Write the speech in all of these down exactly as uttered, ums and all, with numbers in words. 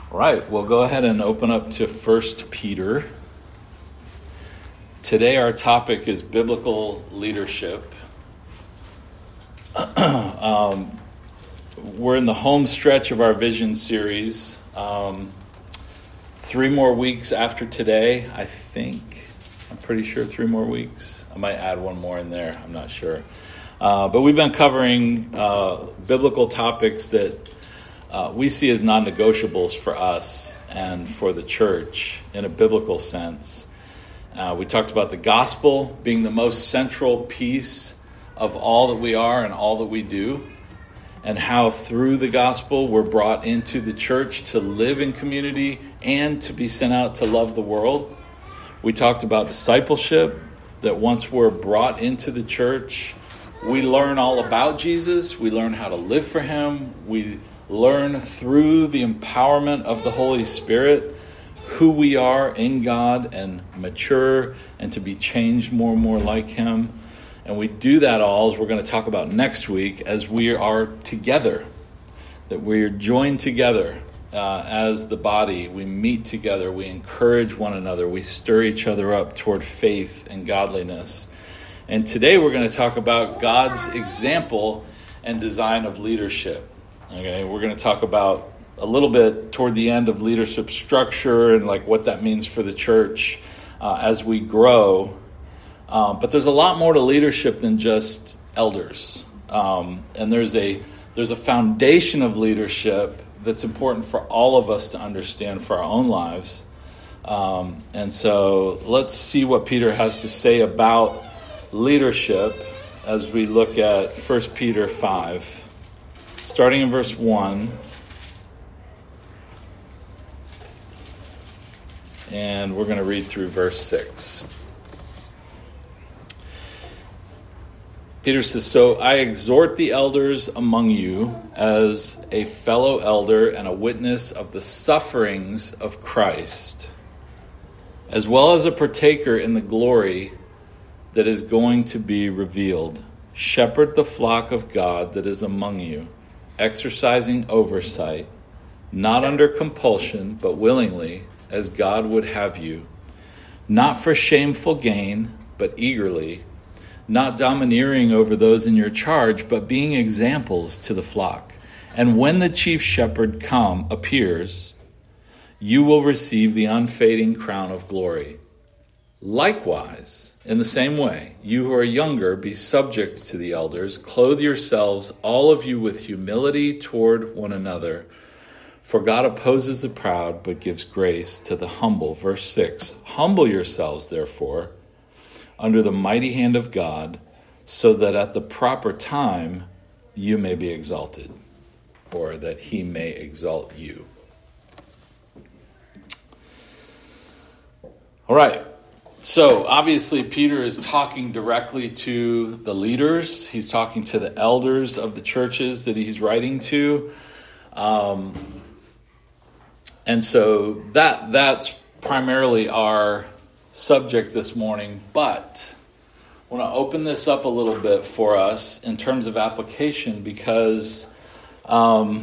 All right, we'll go ahead and open up to First Peter. Today our topic is biblical leadership. um, we're in the home stretch of our Vision series. Um, three more weeks after today, I think. I'm pretty sure three more weeks. I might add one more in there. I'm not sure. Uh, but we've been covering uh, biblical topics that uh, we see as non-negotiables for us and for the church in a biblical sense. Uh, we talked about the gospel being the most central piece of all that we are and all that we do, and how through the gospel we're brought into the church to live in community and to be sent out to love the world. We talked about discipleship, that once we're brought into the church, we learn all about Jesus. We learn how to live for him. We learn through the empowerment of the Holy Spirit who we are in God and mature and to be changed more and more like him. And we do that all, as we're going to talk about next week, as we are together, that we're joined together uh, as the body. We meet together. We encourage one another. We stir each other up toward faith and godliness. And today we're going to talk about God's example and design of leadership. Okay, we're going to talk about a little bit toward the end of leadership structure and like what that means for the church uh, as we grow. Um, but there's a lot more to leadership than just elders. Um, and there's a there's a foundation of leadership that's important for all of us to understand for our own lives. Um, and so let's see what Peter has to say about leadership as we look at First Peter five. Starting in verse one, and we're going to read through verse six. Peter says, "So I exhort the elders among you as a fellow elder and a witness of the sufferings of Christ, as well as a partaker in the glory that is going to be revealed. Shepherd the flock of God that is among you, exercising oversight, not under compulsion, but willingly, as God would have you, not for shameful gain, but eagerly, not domineering over those in your charge, but being examples to the flock. And when the chief shepherd come appears, you will receive the unfading crown of glory. Likewise, in the same way, you who are younger, be subject to the elders. Clothe yourselves, all of you, with humility toward one another. For God opposes the proud, but gives grace to the humble." Verse six, "Humble yourselves, therefore, under the mighty hand of God, so that at the proper time you may be exalted," or that he may exalt you. All right. So obviously Peter is talking directly to the leaders. He's talking to the elders of the churches that he's writing to. Um, and so that that's primarily our subject this morning. But I want to open this up a little bit for us in terms of application, because um,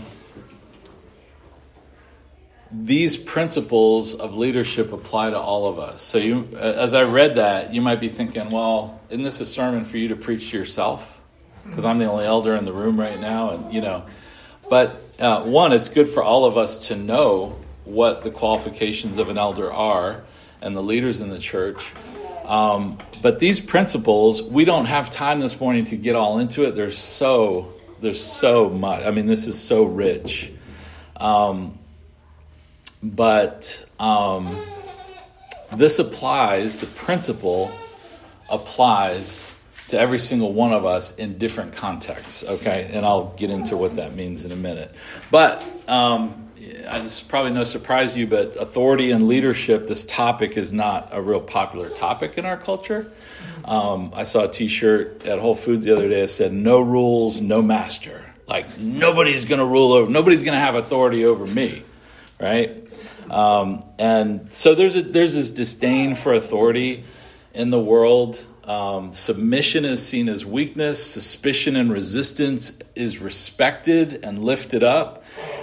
these principles of leadership apply to all of us. So you, as I read that, you might be thinking, well, isn't this a sermon for you to preach to yourself? Because I'm the only elder in the room right now. And, you know, but uh, one, it's good for all of us to know what the qualifications of an elder are and the leaders in the church. Um, but these principles, we don't have time this morning to get all into it. There's so, there's so much. I mean, this is so rich. Um, But um, this applies, the principle applies to every single one of us in different contexts, okay? And I'll get into what that means in a minute. But um, this is probably no surprise to you, but authority and leadership, this topic is not a real popular topic in our culture. Um, I saw a t-shirt at Whole Foods the other day that said, "No rules, no master." Like, nobody's going to rule over, nobody's going to have authority over me, right? Um, and so there's a, there's this disdain for authority in the world. Um, submission is seen as weakness. Suspicion and resistance is respected and lifted up.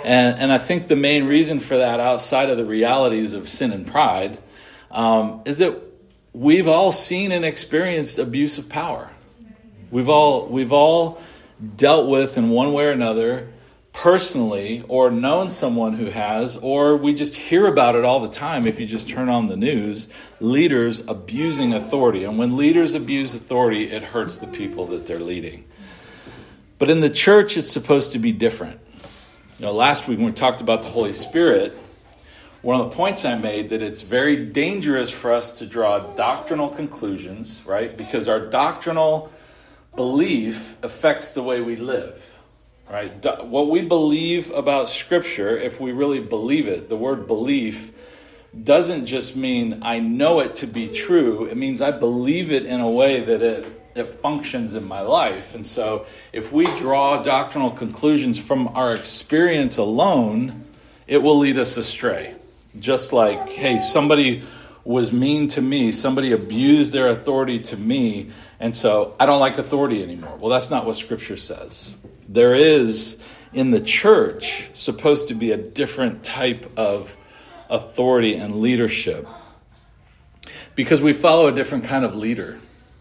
And, and I think the main reason for that, outside of the realities of sin and pride, um, is that we've all seen and experienced abuse of power. We've all we've all dealt with, in one way or another, personally, or known someone who has, or we just hear about it all the time if you just turn on the news, leaders abusing authority. And when leaders abuse authority, it hurts the people that they're leading. But in the church, it's supposed to be different. You know, last week when we talked about the Holy Spirit, one of the points I made that it's very dangerous for us to draw doctrinal conclusions, right? Because our doctrinal belief affects the way we live. Right? What we believe about Scripture, if we really believe it, the word belief doesn't just mean I know it to be true. It means I believe it in a way that it, it functions in my life. And so if we draw doctrinal conclusions from our experience alone, it will lead us astray. Just like, hey, somebody was mean to me, somebody abused their authority to me, and so I don't like authority anymore. Well, that's not what Scripture says. There is, in the church, supposed to be a different type of authority and leadership because we follow a different kind of leader.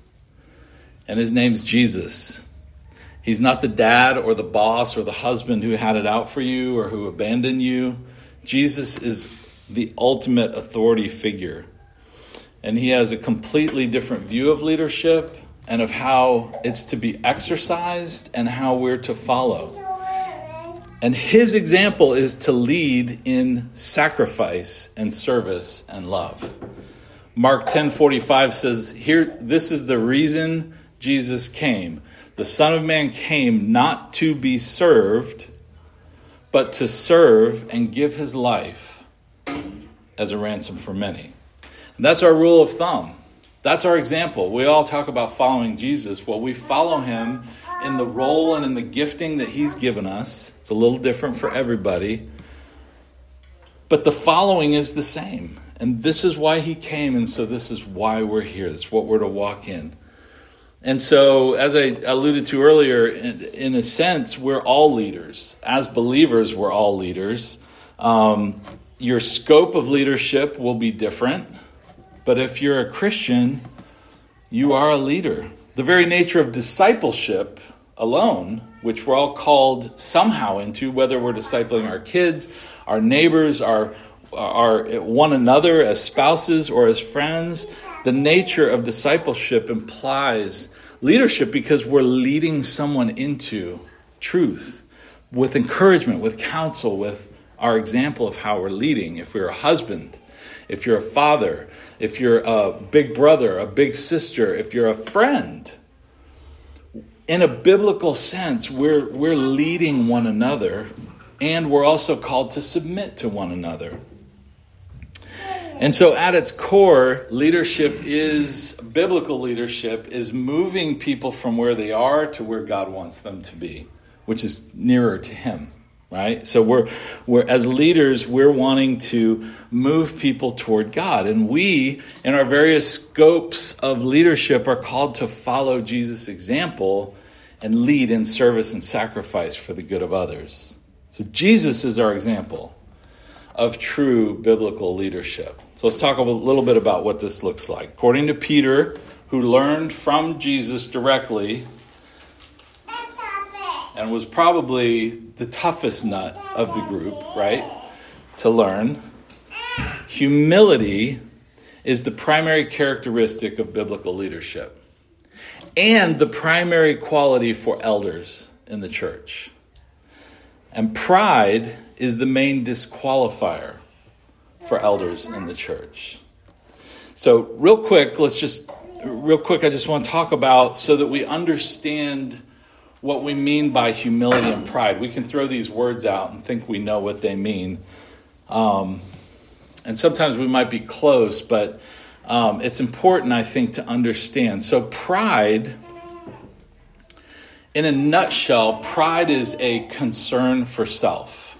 And his name's Jesus. He's not the dad or the boss or the husband who had it out for you or who abandoned you. Jesus is the ultimate authority figure. And he has a completely different view of leadership and of how it's to be exercised and how we're to follow. And his example is to lead in sacrifice and service and love. Mark ten forty-five says, "Here, this is the reason Jesus came. The Son of Man came not to be served, but to serve and give his life as a ransom for many." And that's our rule of thumb. That's our example. We all talk about following Jesus. Well, we follow him in the role and in the gifting that he's given us. It's a little different for everybody. But the following is the same. And this is why he came, and so this is why we're here. It's what we're to walk in. And so, as I alluded to earlier, in, in a sense, we're all leaders. As believers, we're all leaders. Um, your scope of leadership will be different. But if you're a Christian, you are a leader. The very nature of discipleship alone, which we're all called somehow into, whether we're discipling our kids, our neighbors, our, our one another as spouses or as friends, the nature of discipleship implies leadership because we're leading someone into truth with encouragement, with counsel, with our example of how we're leading. If we're a husband, if you're a father, if you're a big brother, a big sister, if you're a friend, in a biblical sense, we're we're leading one another, and we're also called to submit to one another. And so at its core, leadership is, biblical leadership is moving people from where they are to where God wants them to be, which is nearer to him. Right? So we're, we're as leaders, we're wanting to move people toward God. And we, in our various scopes of leadership, are called to follow Jesus' example and lead in service and sacrifice for the good of others. So Jesus is our example of true biblical leadership. So let's talk a little bit about what this looks like. According to Peter, who learned from Jesus directly, and was probably the toughest nut of the group, right, to learn. Humility is the primary characteristic of biblical leadership and the primary quality for elders in the church. And pride is the main disqualifier for elders in the church. So real quick, let's just, real quick, I just want to talk about so that we understand what we mean by humility and pride. We can throw these words out and think we know what they mean. Um, and sometimes we might be close, but um, it's important, I think, to understand. So pride, in a nutshell, pride is a concern for self.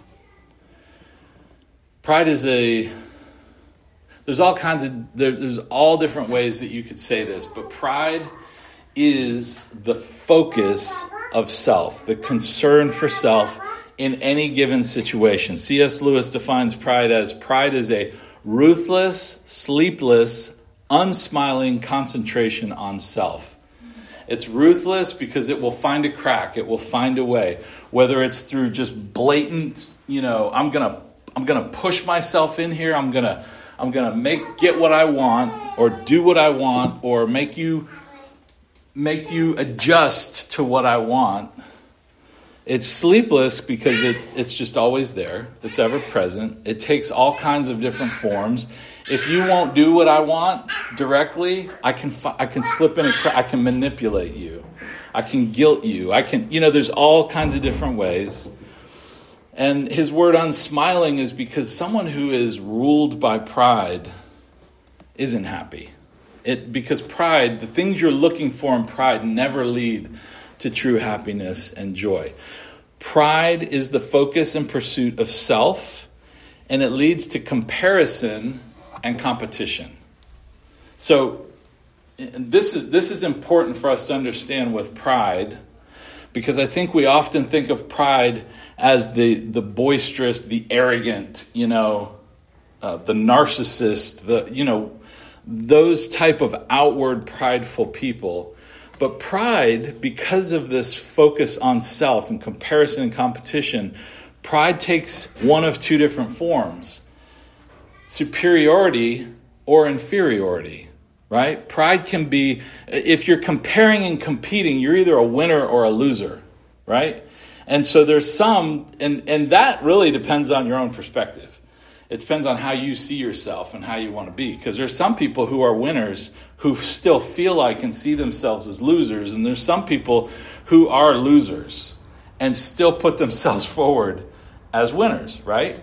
Pride is a, there's all kinds of, there's, there's all different ways that you could say this, but pride is the focus of self, the concern for self in any given situation. C S. Lewis defines pride as pride is a ruthless, sleepless, unsmiling concentration on self. It's ruthless because it will find a crack. It will find a way. Whether it's through just blatant, you know, I'm gonna, I'm gonna push myself in here. I'm gonna, I'm gonna make get what I want, or do what I want, or make you, make you adjust to what I want. It's sleepless because it, it's just always there. It's ever present. It takes all kinds of different forms. If you won't do what I want directly, I can I can slip in a crack. I can manipulate you. I can guilt you. I can, you know, there's all kinds of different ways. And his word unsmiling is because someone who is ruled by pride isn't happy. It because pride, the things you're looking for in pride never lead to true happiness and joy. Pride is the focus and pursuit of self, and it leads to comparison and competition. So this is this is important for us to understand with pride, because I think we often think of pride as the the boisterous, the arrogant, you know, uh, the narcissist, the you know, those type of outward prideful people. But pride, because of this focus on self and comparison and competition, pride takes one of two different forms: superiority or inferiority, right? Pride can be, if you're comparing and competing, you're either a winner or a loser, right? And so there's some, and, and that really depends on your own perspective. It depends on how you see yourself and how you want to be. Because there's some people who are winners who still feel like and see themselves as losers. And there's some people who are losers and still put themselves forward as winners, right?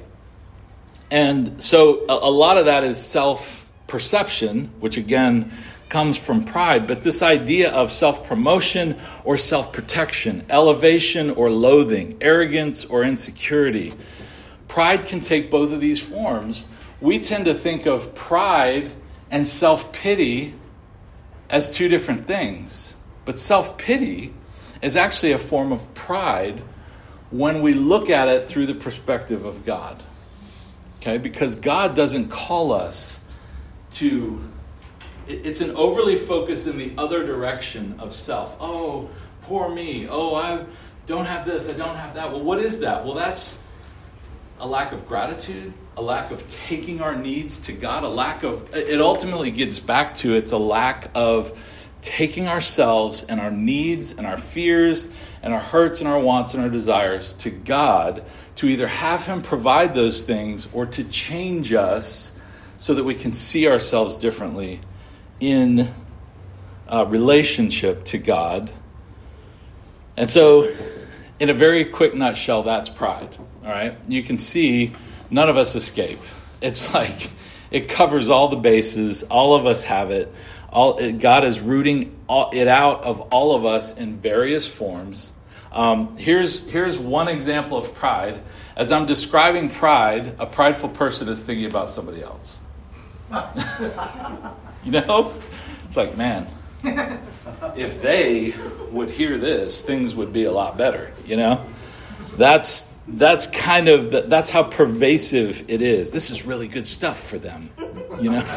And so a, a lot of that is self-perception, which again comes from pride. But this idea of self-promotion or self-protection, elevation or loathing, arrogance or insecurity, pride can take both of these forms. We tend to think of pride and self-pity as two different things. But self-pity is actually a form of pride when we look at it through the perspective of God. Okay? Because God doesn't call us to... It's an overly focus in the other direction of self. Oh, poor me. Oh, I don't have this. I don't have that. Well, what is that? Well, that's a lack of gratitude, a lack of taking our needs to God, a lack of, it ultimately gets back to, it's a lack of taking ourselves and our needs and our fears and our hurts and our wants and our desires to God, to either have Him provide those things or to change us so that we can see ourselves differently in uh, relationship to God. And so, in a very quick nutshell, that's pride. All right, you can see none of us escape. It's like it covers all the bases. All of us have it. All it, God is rooting all, it out of all of us in various forms. Um, here's here's one example of pride. As I'm describing pride, a prideful person is thinking about somebody else. You know, it's like, man, if they would hear this, things would be a lot better. You know, that's. That's kind of, that's how pervasive it is. This is really good stuff for them, you know?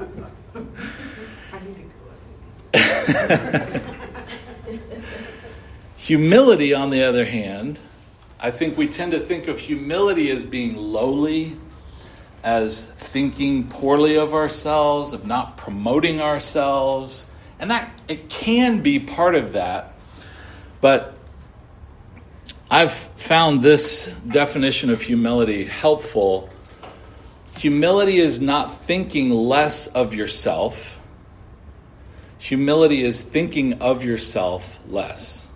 Humility, on the other hand, I think we tend to think of humility as being lowly, as thinking poorly of ourselves, of not promoting ourselves. And that, it can be part of that, but I've found this definition of humility helpful. Humility is not thinking less of yourself. Humility is thinking of yourself less.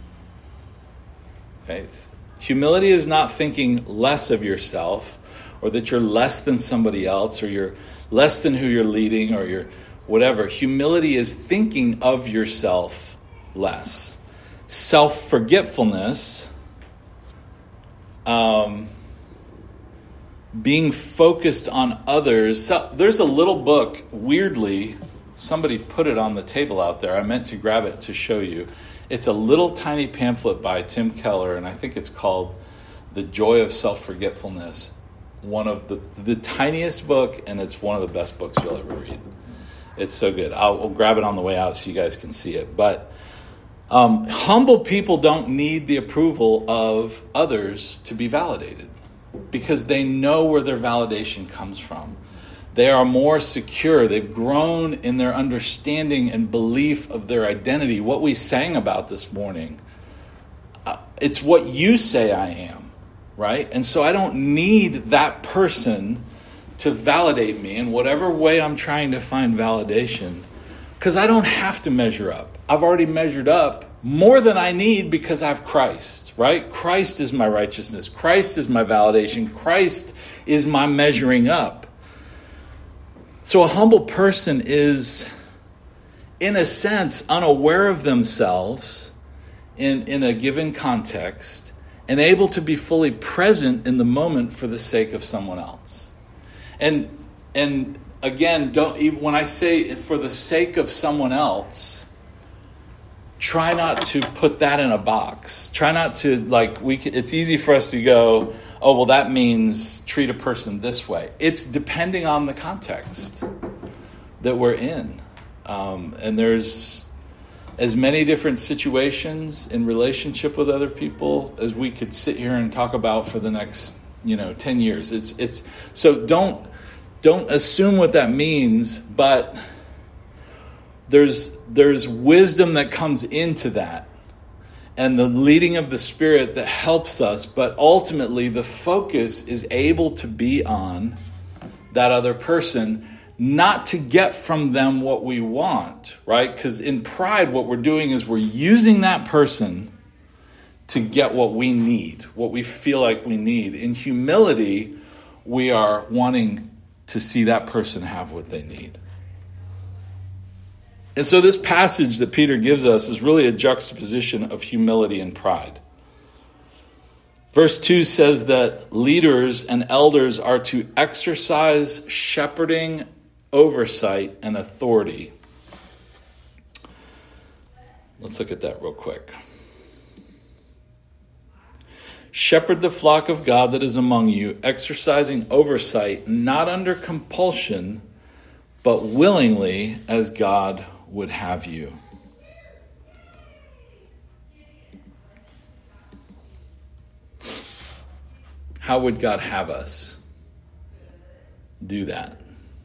Okay? Humility is not thinking less of yourself, or that you're less than somebody else, or you're less than who you're leading, or you're whatever. Humility is thinking of yourself less. Self-forgetfulness, Um, being focused on others. So, there's a little book, weirdly, somebody put it on the table out there. I meant to grab it to show you. It's a little tiny pamphlet by Tim Keller, and I think it's called The Joy of Self-Forgetfulness. One of the, the tiniest book, and it's one of the best books you'll ever read. It's so good. I'll, I'll grab it on the way out so you guys can see it. But um, humble people don't need the approval of others to be validated because they know where their validation comes from. They are more secure. They've grown in their understanding and belief of their identity. What we sang about this morning, uh, it's what you say I am, right? And so I don't need that person to validate me in whatever way I'm trying to find validation, because I don't have to measure up. I've already measured up more than I need because I have Christ, right? Christ is my righteousness. Christ is my validation. Christ is my measuring up. So a humble person is, in a sense, unaware of themselves in, in a given context and able to be fully present in the moment for the sake of someone else. And and again, don't even, when I say for the sake of someone else, try not to put that in a box. Try not to, like, we. Can, it's easy for us to go, oh, well, that means treat a person this way. It's depending on the context that we're in. Um, and there's as many different situations in relationship with other people as we could sit here and talk about for the next, you know, ten years. It's it's so don't don't assume what that means, but there's there's wisdom that comes into that and the leading of the Spirit that helps us, but ultimately the focus is able to be on that other person, not to get from them what we want, right? Because in pride, what we're doing is we're using that person to get what we need, what we feel like we need. In humility, we are wanting to see that person have what they need. And so this passage that Peter gives us is really a juxtaposition of humility and pride. Verse two says that leaders and elders are to exercise shepherding, oversight, and authority. Let's look at that real quick. Shepherd the flock of God that is among you, exercising oversight, not under compulsion, but willingly as God would have you. How would God have us do that?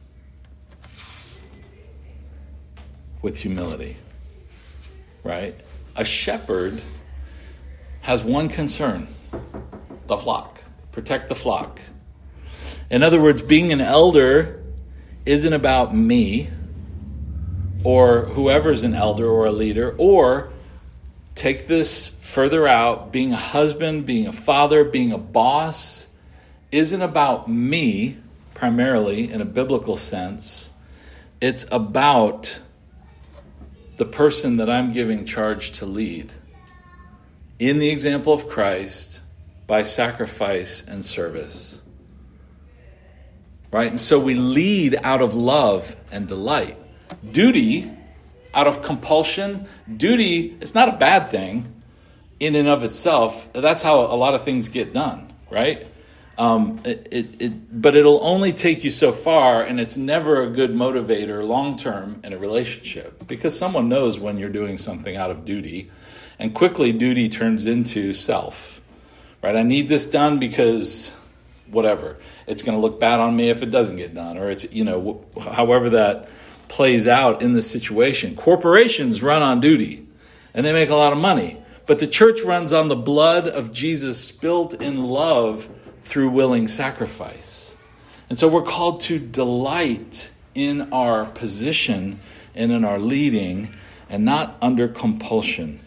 With humility, right? A shepherd has one concern: the flock. Protect the flock. In other words, being an elder isn't about me or whoever's an elder or a leader, or take this further out, being a husband, being a father, being a boss isn't about me primarily in a biblical sense. It's about the person that I'm giving charge to lead in the example of Christ by sacrifice and service. Right? And so we lead out of love and delight. Duty out of compulsion. Duty is not a bad thing in and of itself. That's how a lot of things get done, right? Um, it, it, it, but it'll only take you so far, and it's never a good motivator long-term in a relationship, because someone knows when you're doing something out of duty, and quickly duty turns into self, right? I need this done because whatever. It's going to look bad on me if it doesn't get done, or it's, you know, however that plays out in the situation. Corporations run on duty, and they make a lot of money, but the church runs on the blood of Jesus spilt in love through willing sacrifice. And so we're called to delight in our position and in our leading, and not under compulsion.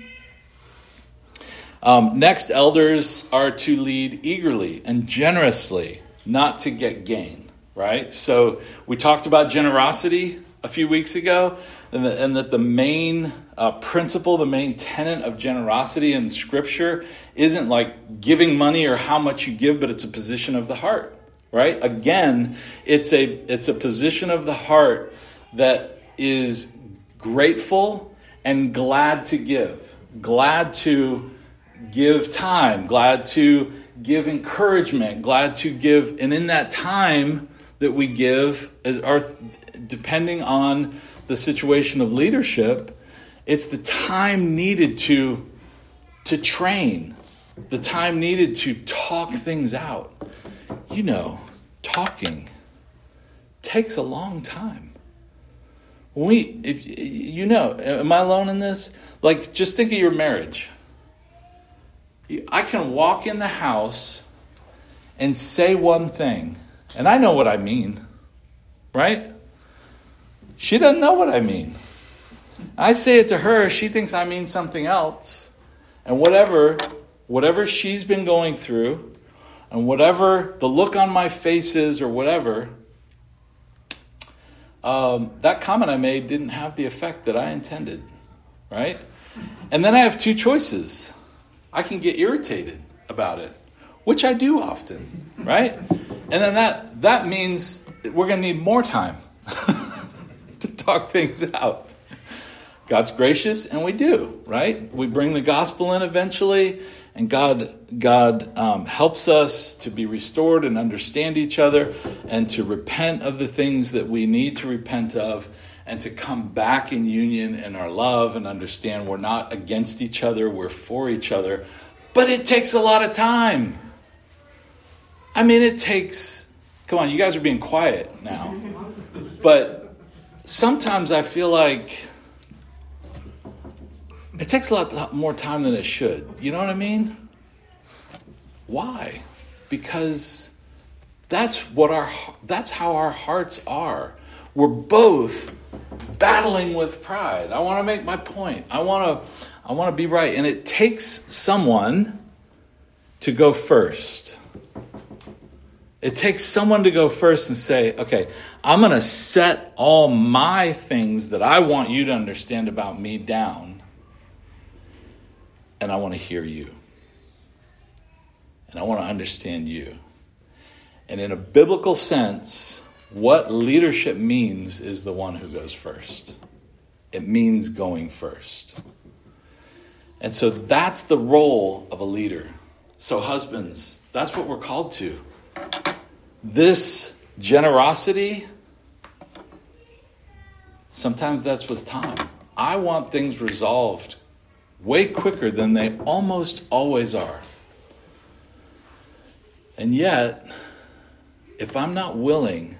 Um, next, elders are to lead eagerly and generously, not to get gain. Right? So we talked about generosity a few weeks ago, and, the, and that the main uh, principle, the main tenet of generosity in Scripture isn't like giving money or how much you give, but it's a position of the heart, right? Again, it's a it's a position of the heart that is grateful and glad to give, glad to give time, glad to give encouragement, glad to give. And in that time that we give, is our, depending on the situation of leadership, it's the time needed to, to train, the time needed to talk things out. You know, talking takes a long time. When we, if you know, am I alone in this? Like, just think of your marriage. I can walk in the house and say one thing, and I know what I mean, right? She doesn't know what I mean. I say it to her, she thinks I mean something else. And whatever, whatever she's been going through, and whatever the look on my face is or whatever, um, that comment I made didn't have the effect that I intended, right? And then I have two choices. I can get irritated about it, which I do often, right? And then that, that means we're going to need more time to talk things out. God's gracious, and we do, right? We bring the gospel in eventually, and God God um, helps us to be restored and understand each other and to repent of the things that we need to repent of and to come back in union in our love and understand we're not against each other, we're for each other. But it takes a lot of time. I mean, it takes... Come on, you guys are being quiet now. But sometimes I feel like it takes a lot more time than it should. You know what I mean? Why? Because that's what our that's how our hearts are. We're both battling with pride. I want to make my point. I want to I want to be right, and it takes someone to go first. It takes someone to go first and say, okay, I'm going to set all my things that I want you to understand about me down. And I want to hear you. And I want to understand you. And in a biblical sense, what leadership means is the one who goes first. It means going first. And so that's the role of a leader. So husbands, that's what we're called to. This generosity, sometimes that's with time. I want things resolved way quicker than they almost always are. And yet, if I'm not willing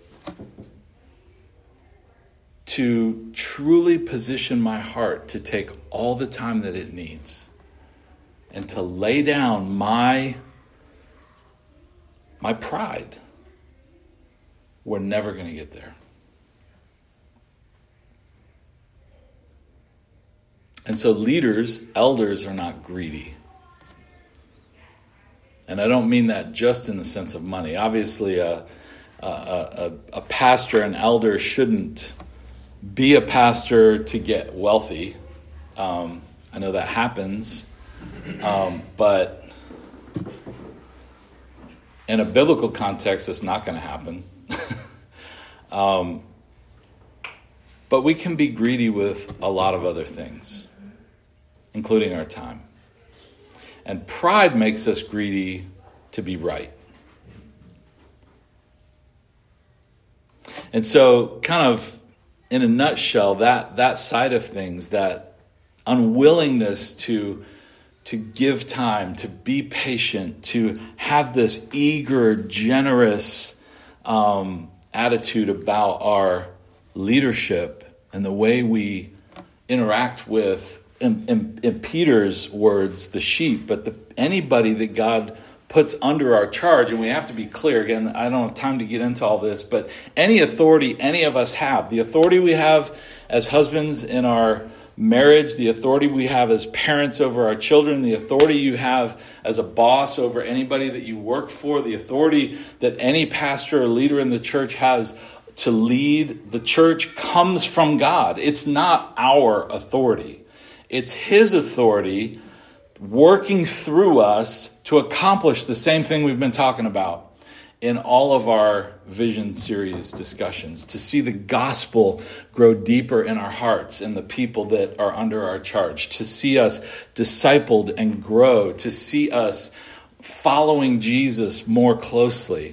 to truly position my heart to take all the time that it needs and to lay down my my pride, we're never going to get there. And so leaders, elders are not greedy. And I don't mean that just in the sense of money. Obviously, a, a, a, a pastor, an elder shouldn't be a pastor to get wealthy. Um, I know that happens. Um, but in a biblical context, it's not going to happen. um, but we can be greedy with a lot of other things, including our time. And pride makes us greedy to be right. And so, kind of in a nutshell, that, that side of things, that unwillingness to to give time, to be patient, to have this eager, generous um, attitude about our leadership and the way we interact with, in, in, in Peter's words, the sheep, but the, anybody that God puts under our charge. And we have to be clear, again, I don't have time to get into all this, but any authority any of us have, the authority we have as husbands in our marriage, the authority we have as parents over our children, the authority you have as a boss over anybody that you work for, the authority that any pastor or leader in the church has to lead the church comes from God. It's not our authority. It's His authority working through us to accomplish the same thing we've been talking about in all of our Vision series discussions, to see the gospel grow deeper in our hearts and the people that are under our charge, to see us discipled and grow, to see us following Jesus more closely.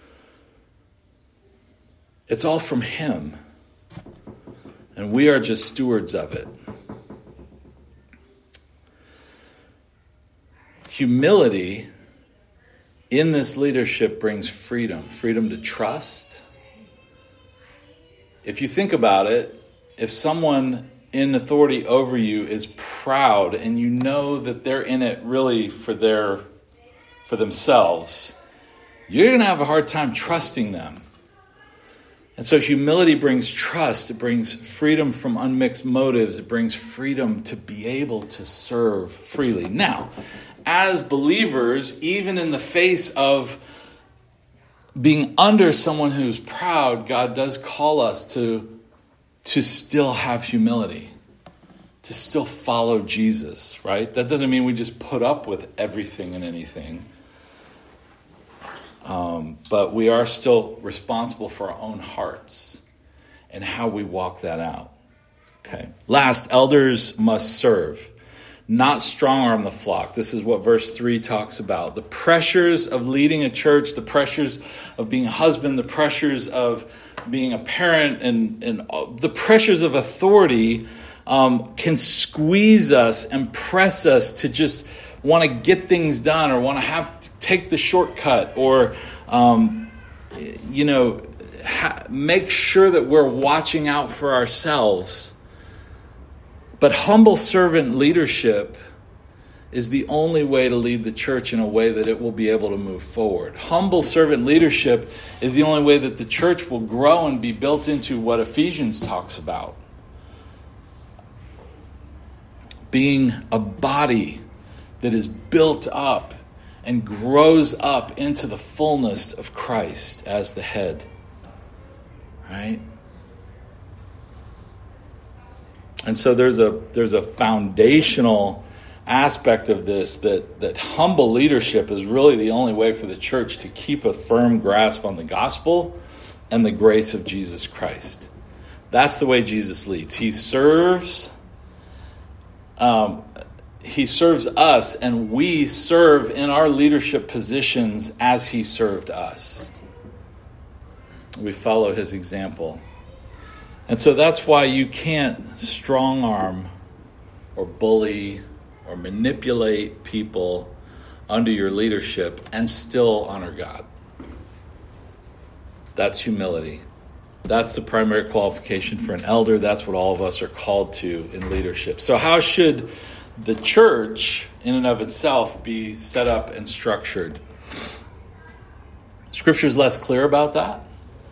It's all from him. And we are just stewards of it. Humility in this leadership brings freedom. Freedom to trust. If you think about it, if someone in authority over you is proud and you know that they're in it really for their for themselves, you're going to have a hard time trusting them. And so humility brings trust. It brings freedom from unmixed motives. It brings freedom to be able to serve freely. Now, as believers, even in the face of being under someone who's proud, God does call us to to still have humility, to still follow Jesus, right? That doesn't mean we just put up with everything and anything. Um, but we are still responsible for our own hearts and how we walk that out. Okay. Last, elders must serve, not strong-arm the flock. This is what verse three talks about. The pressures of leading a church, the pressures of being a husband, the pressures of being a parent, and, and the pressures of authority um, can squeeze us and press us to just want to get things done, or want to have to take the shortcut, or um, you know, ha- make sure that we're watching out for ourselves. But humble servant leadership is the only way to lead the church in a way that it will be able to move forward. Humble servant leadership is the only way that the church will grow and be built into what Ephesians talks about. Being a body that is built up and grows up into the fullness of Christ as the head. Right? And so there's a there's a foundational aspect of this that, that humble leadership is really the only way for the church to keep a firm grasp on the gospel and the grace of Jesus Christ. That's the way Jesus leads. He serves, um, he serves us, and we serve in our leadership positions as he served us. We follow his example. And so that's why you can't strong arm or bully or manipulate people under your leadership and still honor God. That's humility. That's the primary qualification for an elder. That's what all of us are called to in leadership. So how should the church in and of itself be set up and structured? Scripture is less clear about that.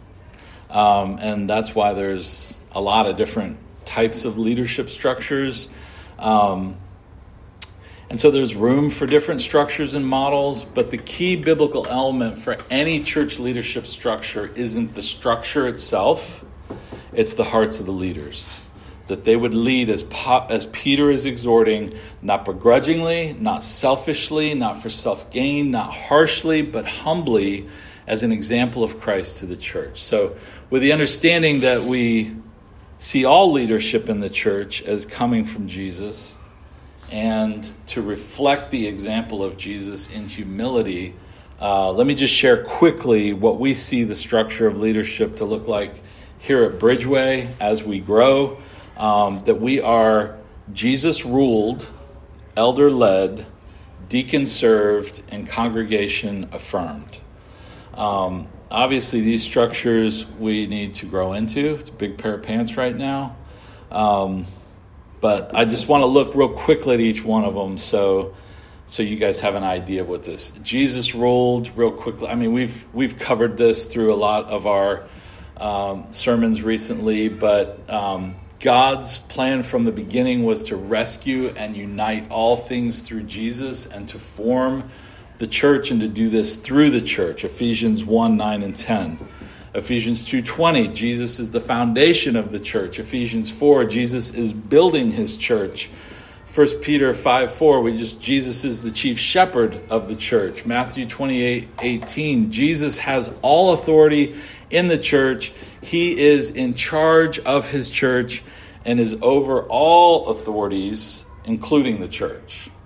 Um, and that's why there's a lot of different types of leadership structures. Um, and so there's room for different structures and models, but the key biblical element for any church leadership structure isn't the structure itself, it's the hearts of the leaders. That they would lead as, as Peter is exhorting, not begrudgingly, not selfishly, not for self-gain, not harshly, but humbly, as an example of Christ to the church. So with the understanding that we see all leadership in the church as coming from Jesus, and to reflect the example of Jesus in humility, uh, let me just share quickly what we see the structure of leadership to look like here at Bridgeway as we grow. Um, that we are Jesus-ruled, elder-led, deacon-served, and congregation-affirmed. Um, obviously, these structures we need to grow into. It's a big pair of pants right now. Um, but I just want to look real quickly at each one of them so so you guys have an idea of what this Jesus ruled real quickly. I mean, we've we've covered this through a lot of our um, sermons recently, but um, God's plan from the beginning was to rescue and unite all things through Jesus and to form the church, and to do this through the church. Ephesians one, nine, and ten. Ephesians two twenty, Jesus is the foundation of the church. Ephesians four, Jesus is building his church. First Peter five four, we just Jesus is the chief shepherd of the church. Matthew twenty-eight eighteen, Jesus has all authority in the church. He is in charge of his church and is over all authorities, including the church.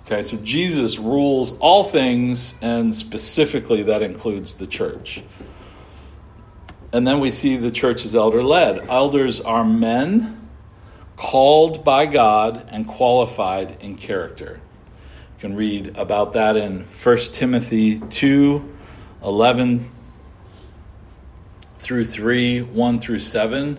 Okay, so Jesus rules all things, and specifically that includes the church. And then we see the church is elder-led. Elders are men called by God and qualified in character. You can read about that in First Timothy two, eleven through three, one through seven.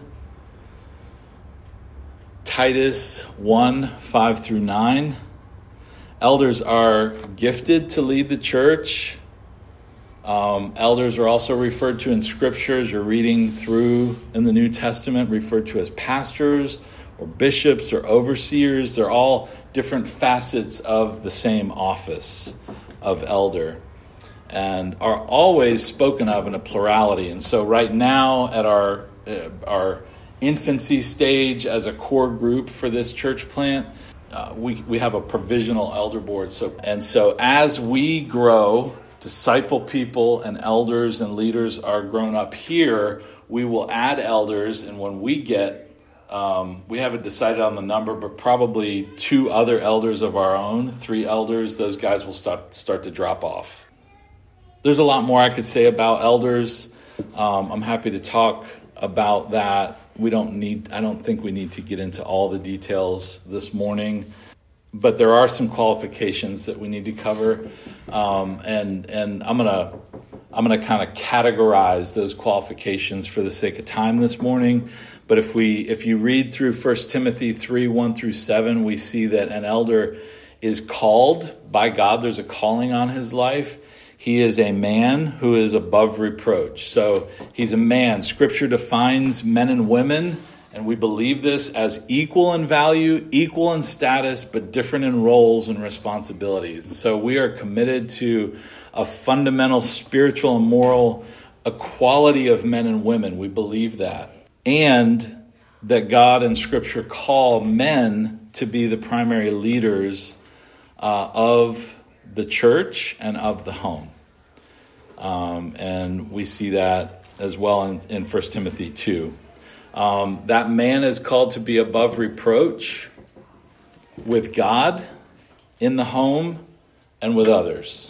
Titus one, five through nine. Elders are gifted to lead the church. Um, elders are also referred to in scriptures. You're reading through in the New Testament, referred to as pastors or bishops or overseers. They're all different facets of the same office of elder and are always spoken of in a plurality. And so right now at our uh, our infancy stage as a core group for this church plant, Uh, we, we have a provisional elder board. So and so as we grow, disciple people and elders and leaders are grown up here, we will add elders. And when we get, um, we haven't decided on the number, but probably two other elders of our own, three elders, those guys will start, start to drop off. There's a lot more I could say about elders. Um, I'm happy to talk about that. We don't need, I don't think we need to get into all the details this morning, but there are some qualifications that we need to cover. Um, and, and I'm going to, I'm going to kind of categorize those qualifications for the sake of time this morning. But if we, if you read through First Timothy three, one through seven, we see that an elder is called by God. There's a calling on his life. He is a man who is above reproach. So he's a man. Scripture defines men and women, and we believe this, as equal in value, equal in status, but different in roles and responsibilities. And so we are committed to a fundamental spiritual and moral equality of men and women. We believe that. And that God and Scripture call men to be the primary leaders uh, of the church and of the home. Um, and we see that as well in, in First Timothy two. Um, that man is called to be above reproach with God, in the home, and with others.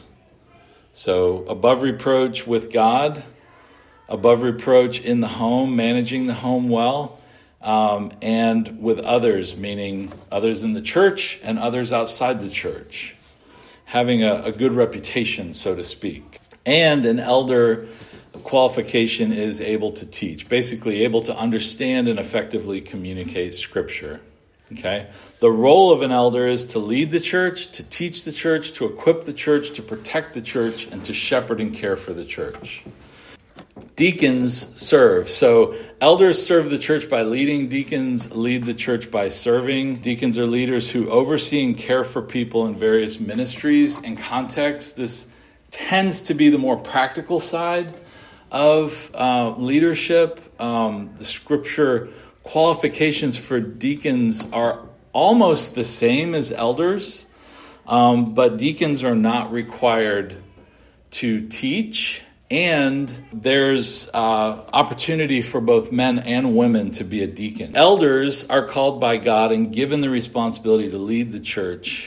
So above reproach with God, above reproach in the home, managing the home well, um, and with others, meaning others in the church and others outside the church. Having a, a good reputation, so to speak. And an elder qualification is able to teach, basically able to understand and effectively communicate Scripture. Okay? The role of an elder is to lead the church, to teach the church, to equip the church, to protect the church, and to shepherd and care for the church. Deacons serve. So elders serve the church by leading. Deacons lead the church by serving. Deacons are leaders who oversee and care for people in various ministries and contexts. This tends to be the more practical side of uh, leadership. Um, the scripture qualifications for deacons are almost the same as elders, um, but deacons are not required to teach. And there's uh, opportunity for both men and women to be a deacon. Elders are called by God and given the responsibility to lead the church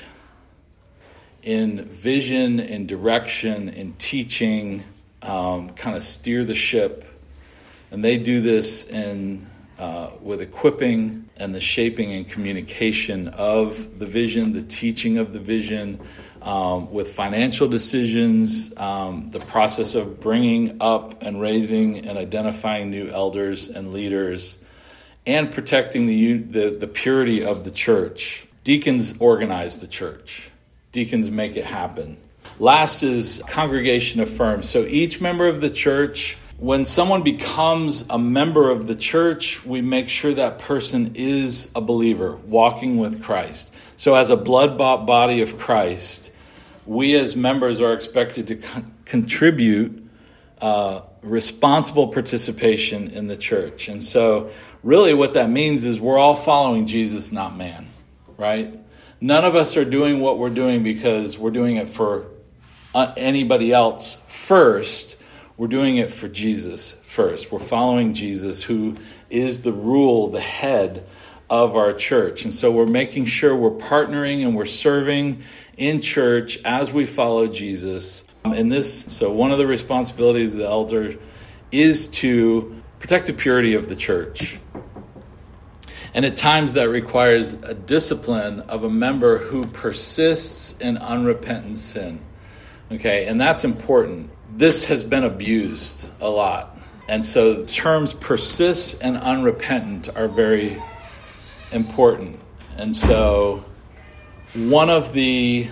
in vision, in direction, in teaching, um, kind of steer the ship. And they do this in uh, with equipping and the shaping and communication of the vision, the teaching of the vision, Um, with financial decisions, um, the process of bringing up and raising and identifying new elders and leaders, and protecting the, the, the purity of the church. Deacons organize the church. Deacons make it happen. Last is congregation affirms. So each member of the church, when someone becomes a member of the church, we make sure that person is a believer, walking with Christ. So as a blood-bought body of Christ, we as members are expected to con- contribute uh, responsible participation in the church. And so really what that means is we're all following Jesus, not man, right? None of us are doing what we're doing because we're doing it for uh, anybody else first. We're doing it for Jesus first. We're following Jesus, who is the rule, the head of our church. And so we're making sure we're partnering and we're serving in church as we follow Jesus. And this, so one of the responsibilities of the elder is to protect the purity of the church. And at times that requires a discipline of a member who persists in unrepentant sin. Okay, and that's important. This has been abused a lot. And so the terms persist and unrepentant are very important. And so one of the,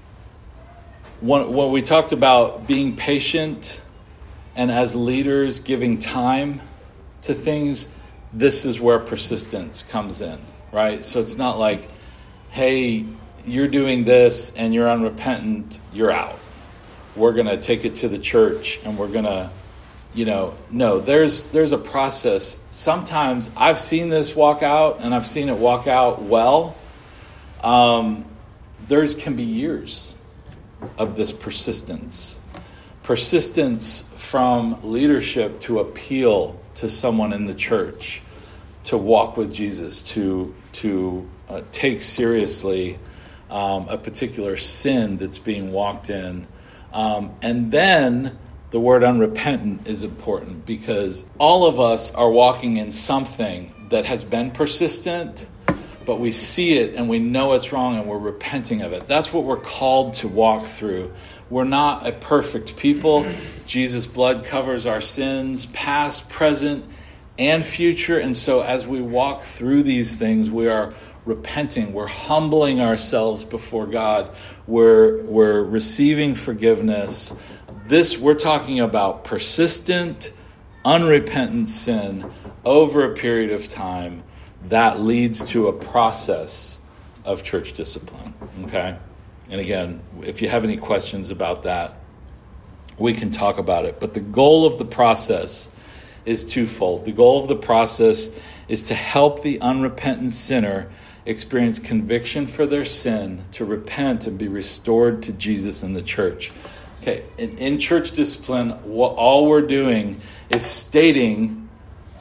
one, when we talked about being patient and as leaders giving time to things, this is where persistence comes in, right? So it's not like, hey, you're doing this and you're unrepentant, you're out. We're going to take it to the church and we're going to, you know, no, there's there's a process. Sometimes I've seen this walk out and I've seen it walk out well. Um, there can be years of this persistence. Persistence from leadership to appeal to someone in the church, to walk with Jesus, to to uh, take seriously um, a particular sin that's being walked in. Um, and then the word unrepentant is important because all of us are walking in something that has been persistent, but we see it and we know it's wrong and we're repenting of it. That's what we're called to walk through. We're not a perfect people. Jesus' blood covers our sins, past, present, and future. And so as we walk through these things, we are repenting. We're humbling ourselves before God. We're, we're receiving forgiveness. This, we're talking about persistent, unrepentant sin over a period of time that leads to a process of church discipline. Okay? And again, if you have any questions about that, we can talk about it. But the goal of the process is twofold. The goal of the process is to help the unrepentant sinner experience conviction for their sin, to repent and be restored to Jesus and the church. Okay, in, in church discipline, what, all we're doing is stating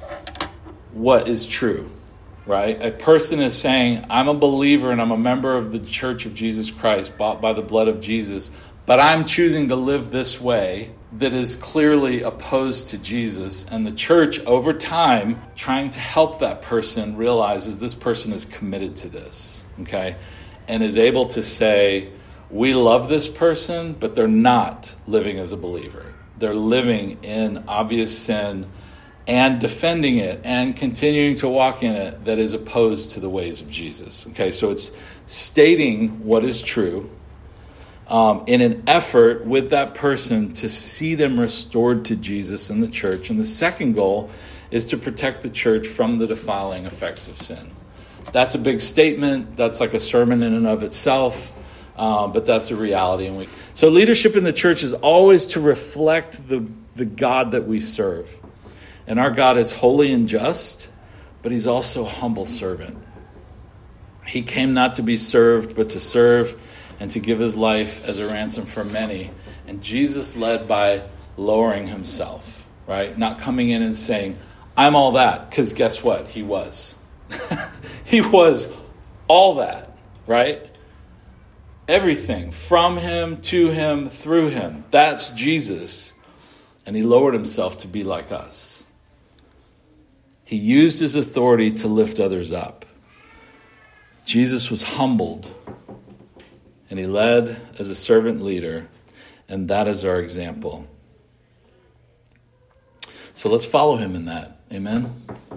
what is true, right? A person is saying, I'm a believer and I'm a member of the Church of Jesus Christ, bought by the blood of Jesus, but I'm choosing to live this way that is clearly opposed to Jesus. And the church, over time, trying to help that person realizes this person is committed to this, okay? And is able to say, we love this person, but they're not living as a believer. They're living in obvious sin and defending it and continuing to walk in it that is opposed to the ways of Jesus. Okay, so it's stating what is true um, in an effort with that person to see them restored to Jesus and the church. And the second goal is to protect the church from the defiling effects of sin. That's a big statement. That's like a sermon in and of itself. Uh, but that's a reality. And we, so leadership in the church is always to reflect the, the God that we serve. And our God is holy and just, but he's also a humble servant. He came not to be served, but to serve and to give his life as a ransom for many. And Jesus led by lowering himself, right? Not coming in and saying, I'm all that, because guess what? He was. He was all that, right? Everything from him, to him, through him. That's Jesus. And he lowered himself to be like us. He used his authority to lift others up. Jesus was humbled. And he led as a servant leader. And that is our example. So let's follow him in that. Amen.